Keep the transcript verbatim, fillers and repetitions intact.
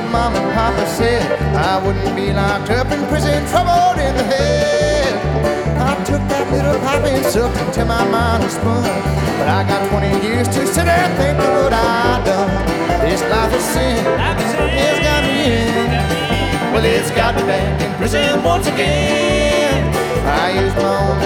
Mom and Papa said I wouldn't be locked up in prison, troubled in the head. I took that little poppy and sucked until my mind was spun. But I got twenty years to sit there and think of what I done. This life is sin, it's got me in. Well, it's got me back in prison once again. I used my own